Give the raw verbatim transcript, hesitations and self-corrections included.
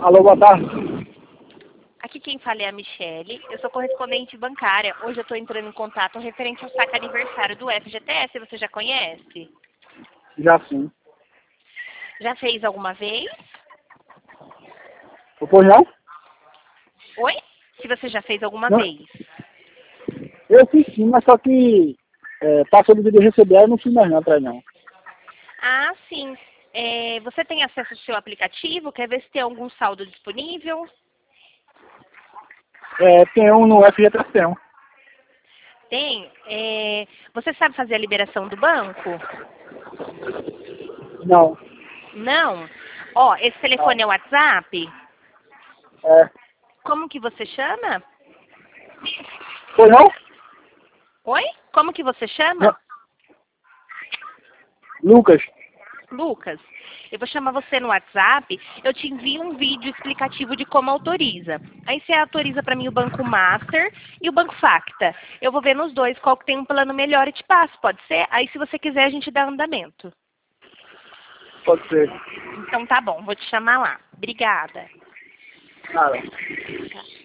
Alô, boa tarde. Aqui quem fala é a Michele, eu sou correspondente bancária. Hoje eu estou entrando em contato referente ao saque aniversário do F G T S, você já conhece? Já sim. Já fez alguma vez? Pois não? Oi? Se você já fez alguma Não. vez. Eu fiz sim, mas só que é, passou do dia de receber, eu não fui mais não atrás não. Ah, sim. É, você tem acesso ao seu aplicativo? Quer ver se tem algum saldo disponível? É, tem um no F G T S, tem um. Tem. É, você sabe fazer a liberação do banco? Não. Não? Ó, esse telefone é o WhatsApp? É. Como que você chama? Pois não? Oi? Como que você chama? Não. Lucas. Lucas, eu vou chamar você no WhatsApp, eu te envio um vídeo explicativo de como autoriza. Aí você autoriza para mim o Banco Master e o Banco Facta. Eu vou ver nos dois qual que tem um plano melhor e te passo, pode ser? Aí se você quiser a gente dá andamento. Pode ser. Então tá bom, vou te chamar lá. Obrigada. Nada.